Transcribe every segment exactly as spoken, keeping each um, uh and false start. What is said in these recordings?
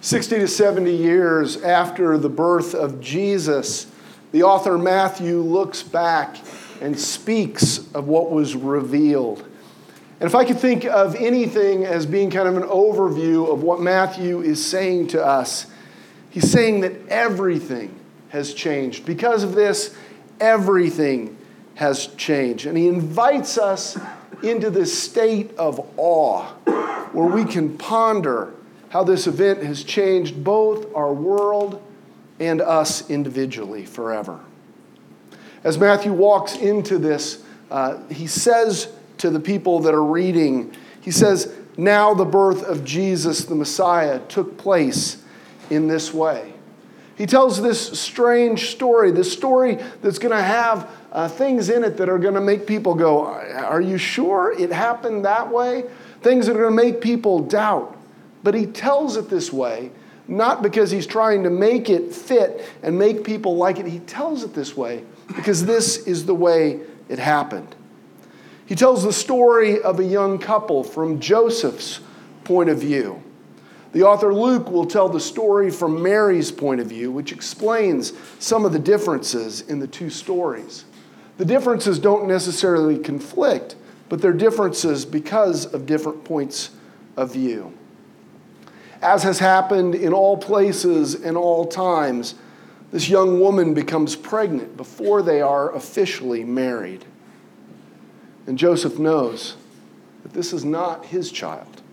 sixty to seventy years after the birth of Jesus, the author Matthew looks back and speaks of what was revealed. And if I could think of anything as being kind of an overview of what Matthew is saying to us, he's saying that everything has changed. Because of this, everything has changed. And he invites us into this state of awe where we can ponder how this event has changed both our world and us individually forever. As Matthew walks into this, uh, he says to the people that are reading, he says, now the birth of Jesus the Messiah took place in this way. He tells this strange story, this story that's going to have uh, things in it that are going to make people go, are you sure it happened that way? Things that are going to make people doubt. But he tells it this way, not because he's trying to make it fit and make people like it. He tells it this way because this is the way it happened. He tells the story of a young couple from Joseph's point of view. The author Luke will tell the story from Mary's point of view, which explains some of the differences in the two stories. The differences don't necessarily conflict, but they're differences because of different points of view. As has happened in all places and all times, this young woman becomes pregnant before they are officially married. And Joseph knows that this is not his child.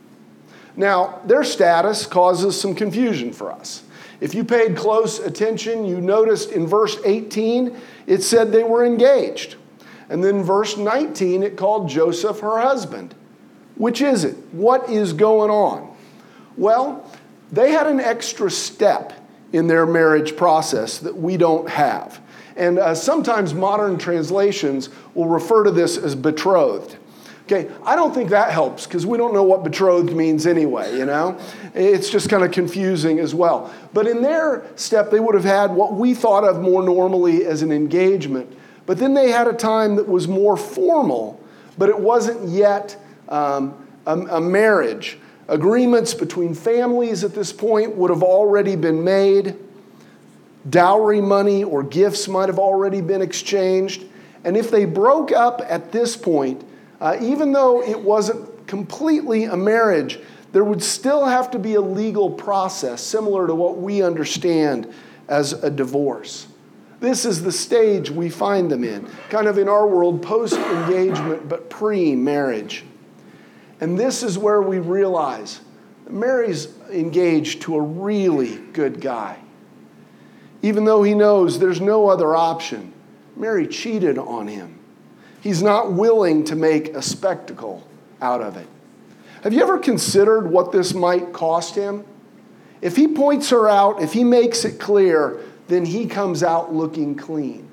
Now, their status causes some confusion for us. If you paid close attention, you noticed in verse eighteen, it said they were engaged. And then verse nineteen, it called Joseph her husband. Which is it? What is going on? Well, they had an extra step in their marriage process that we don't have. And uh, sometimes modern translations will refer to this as betrothed. Okay, I don't think that helps because we don't know what betrothed means anyway, you know? It's just kind of confusing as well. But in their step, they would have had what we thought of more normally as an engagement. But then they had a time that was more formal, but it wasn't yet um, a, a marriage. Agreements between families at this point would have already been made. Dowry money or gifts might have already been exchanged. And if they broke up at this point, uh, even though it wasn't completely a marriage, there would still have to be a legal process similar to what we understand as a divorce. This is the stage we find them in, kind of in our world, post-engagement but pre-marriage. And this is where we realize that Mary's engaged to a really good guy. Even though he knows there's no other option, Mary cheated on him. He's not willing to make a spectacle out of it. Have you ever considered what this might cost him? If he points her out, if he makes it clear, then he comes out looking clean.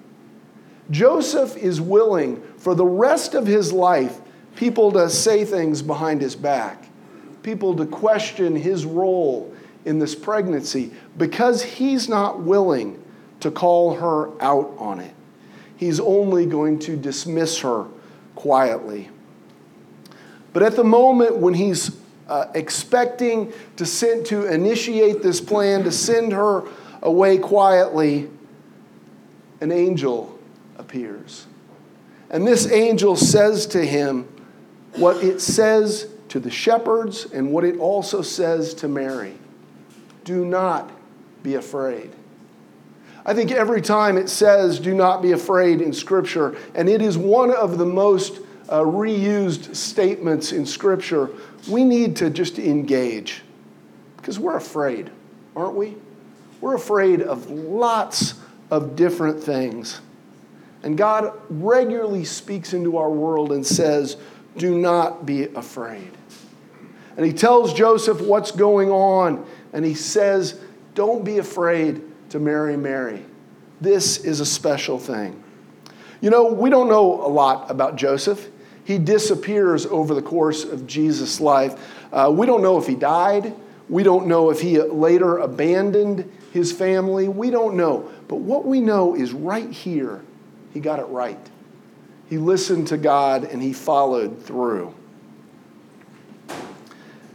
Joseph is willing for the rest of his life people to say things behind his back, people to question his role in this pregnancy because he's not willing to call her out on it. He's only going to dismiss her quietly. But at the moment when he's uh, expecting to send, to initiate this plan, to send her away quietly, an angel appears. And this angel says to him what it says to the shepherds and what it also says to Mary. Do not be afraid. I think every time it says do not be afraid in Scripture, and it is one of the most uh, reused statements in Scripture, we need to just engage because we're afraid, aren't we? We're afraid of lots of different things. And God regularly speaks into our world and says, do not be afraid. And he tells Joseph what's going on. And he says, don't be afraid to marry Mary. This is a special thing. You know, we don't know a lot about Joseph. He disappears over the course of Jesus' life. Uh, we don't know if he died. We don't know if he later abandoned his family. We don't know. But what we know is right here, he got it right. He listened to God and he followed through.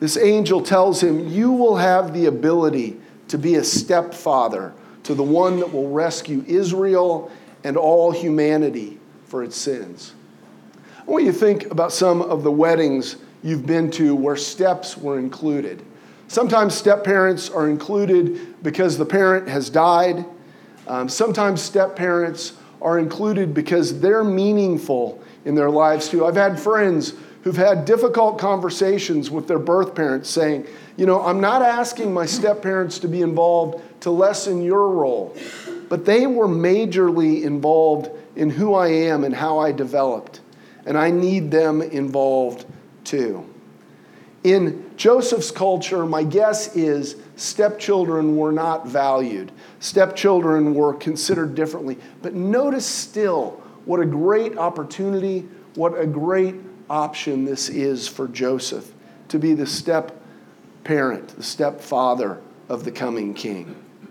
this angel tells him, you will have the ability to be a stepfather to the one that will rescue Israel and all humanity for its sins. I want you to think about some of the weddings you've been to where steps were included. Sometimes step-parents are included because the parent has died. Um, sometimes step-parents are included because they're meaningful in their lives too. I've had friends who've had difficult conversations with their birth parents saying, you know, I'm not asking my step-parents to be involved to lessen your role, but they were majorly involved in who I am and how I developed, and I need them involved too. In Joseph's culture, my guess is stepchildren were not valued. Stepchildren were considered differently. But notice still what a great opportunity, what a great option this is for Joseph to be the step-parent, the stepfather of the coming king.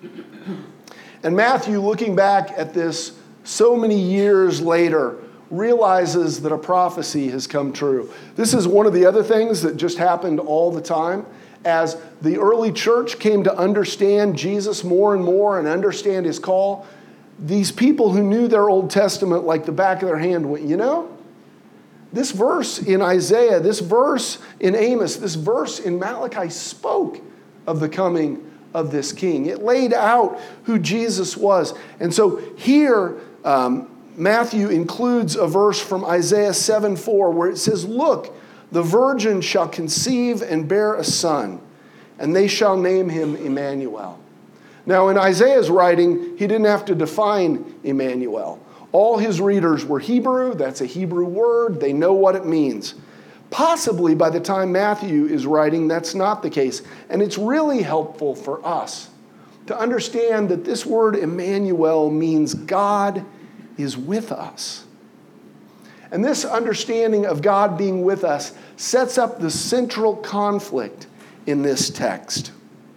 And Matthew, looking back at this so many years later, realizes that a prophecy has come true. This is one of the other things that just happened all the time. As the early church came to understand Jesus more and more and understand his call, these people who knew their Old Testament like the back of their hand went, you know, this verse in Isaiah, this verse in Amos, this verse in Malachi spoke of the coming of this king. It laid out who Jesus was. And so here, um, Matthew includes a verse from Isaiah seven four where it says, look, the virgin shall conceive and bear a son, and they shall name him Emmanuel. Now, in Isaiah's writing, he didn't have to define Emmanuel. All his readers were Hebrew. That's a Hebrew word. They know what it means. Possibly by the time Matthew is writing, that's not the case. And it's really helpful for us to understand that this word Emmanuel means God is with us. And this understanding of God being with us sets up the central conflict in this text.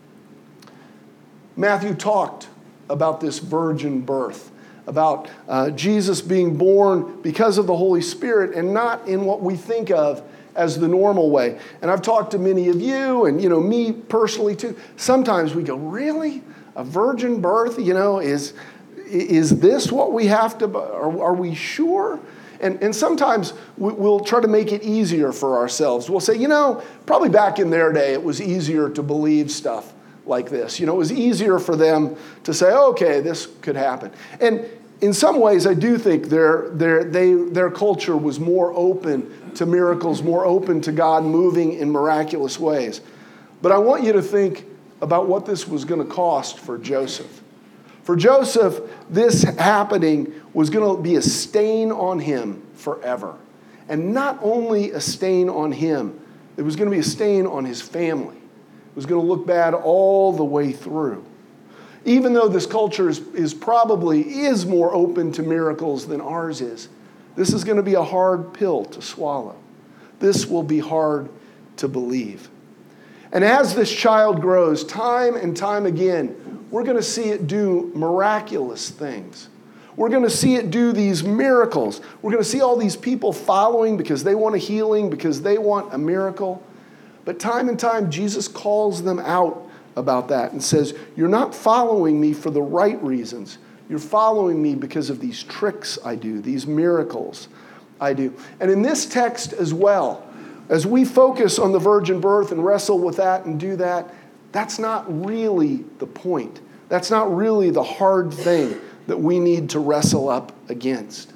Matthew talked about this virgin birth, about uh, Jesus being born because of the Holy Spirit and not in what we think of as the normal way. And I've talked to many of you and, you know, me personally too. Sometimes we go, really? A virgin birth, you know, is... Is this what we have to, are, are we sure? And, and sometimes we, we'll try to make it easier for ourselves. We'll say, you know, probably back in their day, it was easier to believe stuff like this. You know, it was easier for them to say, okay, this could happen. And in some ways, I do think their, their, they, their culture was more open to miracles, more open to God moving in miraculous ways. But I want you to think about what this was going to cost for Joseph. For Joseph, this happening was going to be a stain on him forever. And not only a stain on him, it was going to be a stain on his family. It was going to look bad all the way through. Even though this culture is, is probably is more open to miracles than ours is, this is going to be a hard pill to swallow. This will be hard to believe. And as this child grows, time and time again, we're going to see it do miraculous things. We're going to see it do these miracles. We're going to see all these people following because they want a healing, because they want a miracle. But time and time, Jesus calls them out about that and says, you're not following me for the right reasons. You're following me because of these tricks I do, these miracles I do. And in this text as well, as we focus on the virgin birth and wrestle with that and do that, that's not really the point. That's not really the hard thing that we need to wrestle up against.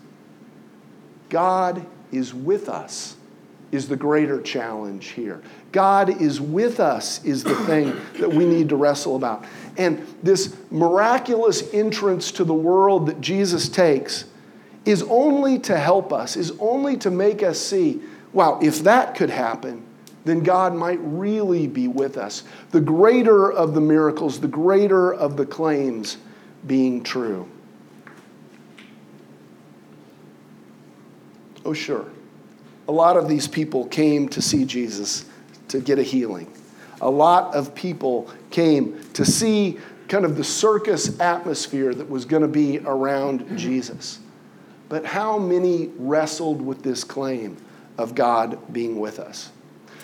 God is with us is the greater challenge here. God is with us is the thing that we need to wrestle about. And this miraculous entrance to the world that Jesus takes is only to help us, is only to make us see, wow, if that could happen, then God might really be with us. The greater of the miracles, the greater of the claims being true. Oh, sure. A lot of these people came to see Jesus to get a healing. A lot of people came to see kind of the circus atmosphere that was going to be around Jesus. But how many wrestled with this claim of God being with us?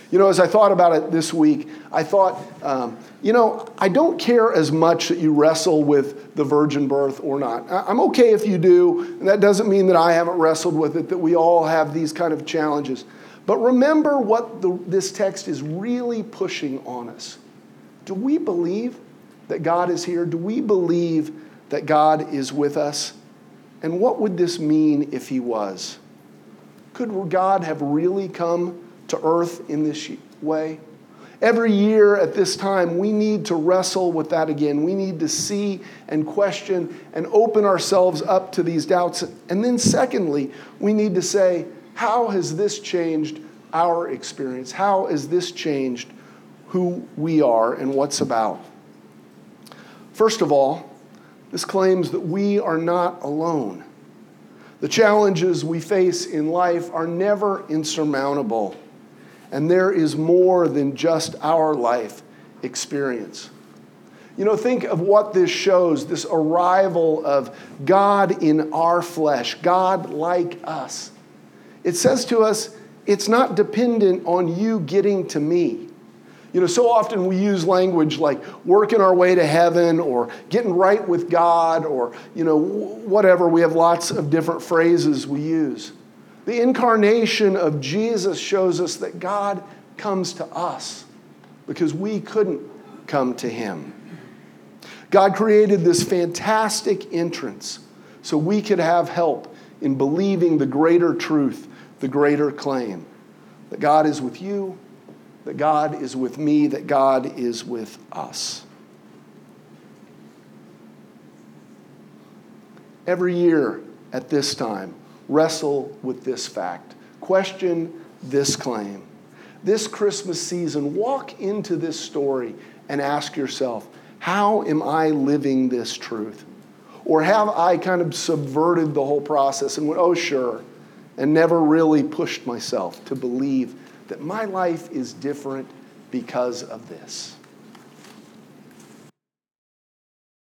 You know, as I thought about it this week, I thought, um, you know, I don't care as much that you wrestle with the virgin birth or not. I'm okay if you do, and that doesn't mean that I haven't wrestled with it, that we all have these kind of challenges. But remember what the, this text is really pushing on us. Do we believe that God is here? Do we believe that God is with us? And what would this mean if he was? Could God have really come to earth in this way? Every year at this time, we need to wrestle with that again. We need to see and question and open ourselves up to these doubts. And then secondly, we need to say, how has this changed our experience? How has this changed who we are and what's about? First of all, this claims that we are not alone. The challenges we face in life are never insurmountable. And there is more than just our life experience. You know, think of what this shows, this arrival of God in our flesh, God like us. It says to us, it's not dependent on you getting to me. You know, so often we use language like working our way to heaven or getting right with God or, you know, whatever. We have lots of different phrases we use. The incarnation of Jesus shows us that God comes to us because we couldn't come to him. God created this fantastic entrance so we could have help in believing the greater truth, the greater claim, that God is with you, that God is with me, that God is with us. Every year at this time, wrestle with this fact. Question this claim. This Christmas season, walk into this story and ask yourself, how am I living this truth? Or have I kind of subverted the whole process and went, oh, sure, and never really pushed myself to believe that my life is different because of this?